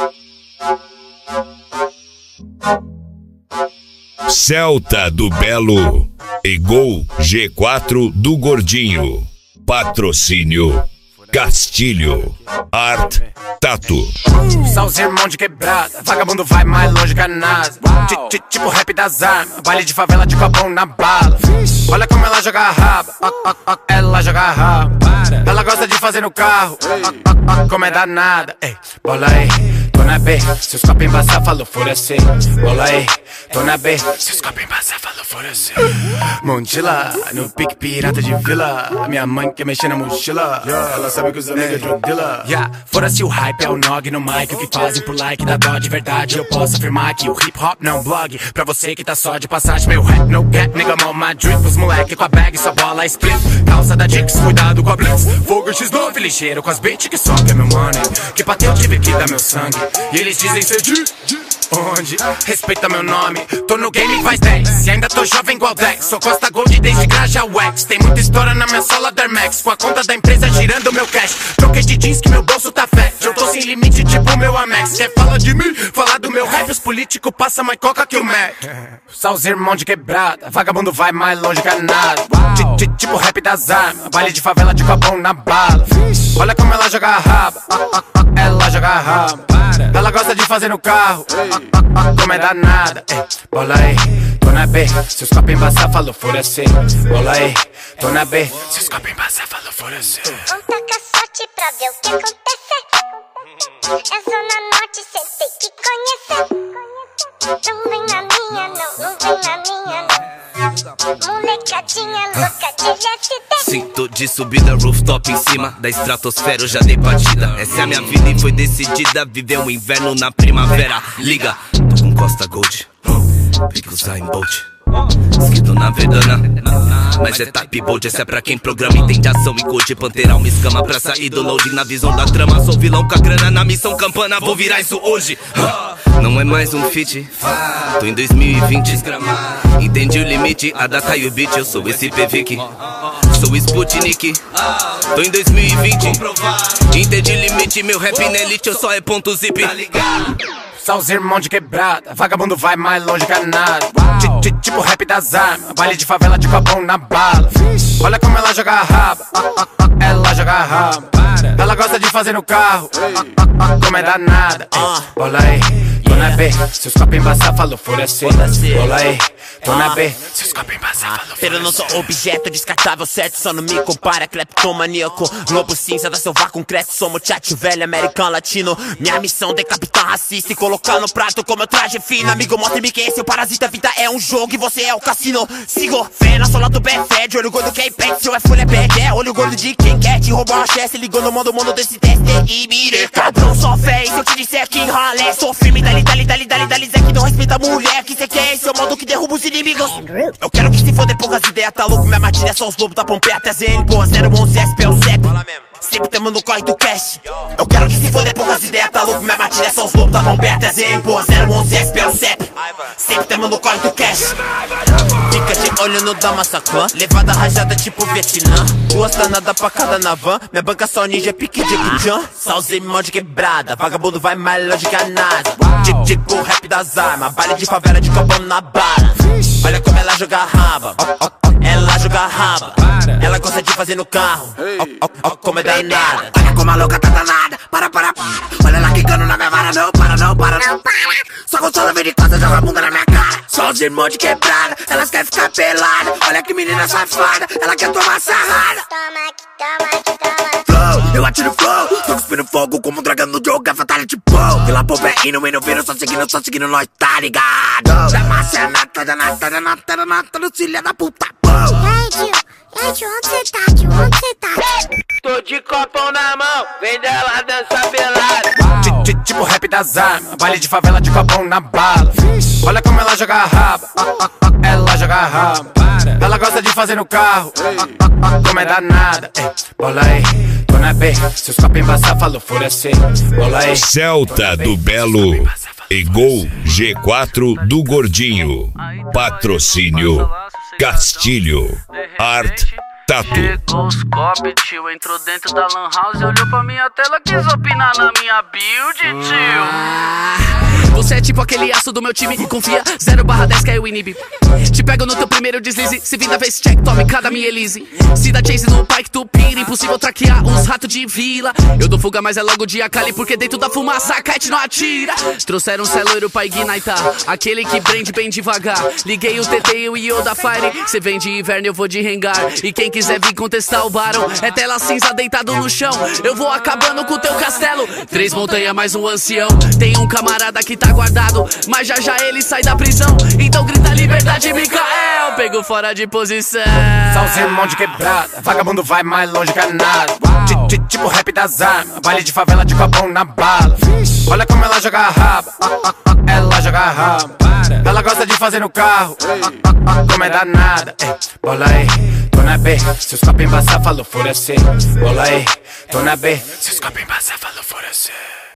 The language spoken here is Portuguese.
Celta do Belo e Gol G4 do Gordinho. Patrocínio Castilho Art Tattoo. São os irmãos de quebrada, vagabundo vai mais longe que a NASA. Tipo rap das armas, baile de favela de copão na bala. Olha como ela joga a raba, ela joga a raba. Ela gosta de fazer no carro, como é danada. Ei, bola aí, tô na B, seus copos embaçar, falou fura-se. Bola aí, tô na B, seus copos embaçar, falou fura-se. Montila, no pique pirata de vila. Minha mãe quer mexer na mochila, ela sabe que os amigos é drug dealer. Fora-se o hype, é o nog no mic. O que fazem por like da dó de verdade. Eu posso afirmar que o hip hop não blog. Pra você que tá só de passagem, meu rap no gap. Nigga, mal my drip. Os moleque com a bag, só bola split. Calça da Dix, cuidado com a blitz. Fogo X9, ligeiro com as beats que sobe é meu money. Que bateu, tive que dar meu sangue. E eles dizem ser de onde? Respeita meu nome. Tô no game faz 10 e ainda tô jovem igual Dex. Sou Costa Gold desde Graja Wax. Tem muita história na minha sola da Air Max. Com a conta da empresa girando meu cash. Troquei de jeans que meu bolso tá fat. Eu tô sem limite tipo meu Amex. Quer falar de mim? Falar do meu rap. Os políticos passam mais coca que o Mac. São os irmãos de quebrada, vagabundo vai mais longe que a nada. Tipo rap das armas, baile de favela de copão na bala. Olha como ela joga a raba, ela joga a raba. Ela gosta de fazer no carro, como é danada. Ei, bola aí, tô na B, seus copos embaçar, falou fura-se. Bola aí, tô na B, seus copos embaçar, falou fura-se. Taca sorte pra ver o que acontece. É zona norte, cê tem que conhecer. Não vem na minha, não vem na minha, não. Molecadinha louca de LSD. Sinto de subida, rooftop em cima da estratosfera, eu já dei partida. Essa é a minha vida e foi decidida. Viver um inverno na primavera. Liga, tô com Costa Gold, pico Usain Bolt. Escrito na verdana, mas é type bold. Essa é pra quem programa, entende ação e code. Pantera, uma escama pra sair do loading. Na visão da trama, sou vilão com a grana na missão campana. Vou virar isso hoje. Não é mais um feat, tô em 2020. Entendi o limite, a data e o beat. Eu sou esse PVK, sou Sputnik. Tô em 2020, entendi o limite. Meu rap na elite, eu só é ponto zip. São os irmãos de quebrada, vagabundo vai mais longe que a nada. Tipo rap das armas, baile de favela de copão na bala. Olha como ela joga a raba, ela joga a raba. Ela gosta de fazer no carro, como é danada. Bola aí, tô na B, seus copos embaçar, falou fura-se. Bola aí, tô na B, seus copos embaçar, falou fura-se. Eu não sou objeto descartável, certo? Só não me compara, cleptomaníaco. Lobo cinza da selva concreto, sou muchacho velho, americano, latino. Minha missão decapitar racista e colocar no prato como meu traje fino. Amigo, mostre-me quem é seu parasita, vida é um jogo e você é o cassino. Sigo, fé na sola do pé, fede, olho gordo que é impede, seu é folha é bad, é olho gordo de quem quer te roubar uma chance. Ligou no mundo desse teste e mire, cabrão, só fé. E se eu te disser que ralé, sou firme, dali, Zé que não respeita a mulher, que cê quer, esse é o modo que derruba os inimigos. Eu quero que se foder poucas ideias, tá louco, minha matilha é só os lobos da Pompeia até ZN, porra, 011 SP é o CEP. Sempre tamo no corre do cash. Eu quero que se foder poucas ideias, tá louco, minha matilha é só os lobos da Pompeia até ZN, porra, 011 SP é o CEP. Sempre tamo no corre do cash. Fica de olho no Damassacã, levada rajada tipo Vietnã. Duas danadas pra cada na van, minha banca só ninja pique de Chan. Só os irmãos de quebrada, vagabundo vai mais longe que a NASA. Tipo rap das armas, baile de favela de copão na bala. Olha como ela joga a raba, ela joga a raba. Ela gosta de fazer no carro, como é danada. Olha como a louca tá danada, para. Olha ela quicando na minha vara, não para. Só consola vem de costa, joga a bunda na minha cara. Só os irmãos de quebrada, elas querem ficar pelada. Olha que menina safada, ela quer tomar sarrada. Flow, eu atiro flow, tô cuspindo fogo como um dragão no jogo, é fatality blow. Vila Pô, pé indo, só seguindo, nós tá ligado. Da massa é nata, da nata, do filha da puta. Onde cê tá? Tô de copão na mão, vem dela dançar pelada. Tipo rap das armas, baile de favela de copão na bala. Olha como ela joga a raba, ela joga a raba. Ela gosta de fazer no carro, como é danada. Ei, bola aí, tô na B, seus copos embaçar, falou fura-se. Bola aí, Celta do Belo e Gol G4 do Gordinho. Patrocínio Castilho Art Tattoo. Chegou os copos, tio, entrou dentro da lan house e olhou pra minha tela, quis opinar na minha build, tio. Você é tipo aquele aço do meu time. Confia, 0/10 que é o inibe. Te pego no teu primeiro deslize. Se vir da vez check, tome cada minha Elise. Se dá chase no Pike, tu pira. Impossível traquear os ratos de vila. Eu dou fuga, mas é logo de Akali, porque dentro da fumaça a kite não atira. Trouxeram um celoiro pra ignaitar, aquele que prende bem devagar. Liguei o TT e o Io da Fire. Cê vem de inverno, eu vou de Rengar. E quem quiser vir contestar o Barão, é tela cinza deitado no chão. Eu vou acabando com teu castelo. 3 montanhas mais um ancião. Tem um camarada que tá guardado, mas já já ele sai da prisão. Então grita liberdade, Mikael. Pego fora de posição. Só os irmãos de quebrada, vagabundo vai mais longe que nada. Tipo rap das armas, baile de favela de copão na bala. Olha como ela joga raba, ela joga raba. Ela gosta de fazer no carro, como é danada. Bola aí, tô na B, seus copos embaçar, falou fura C. Bola aí, tô na B, seus copos embaçar, falou fura C.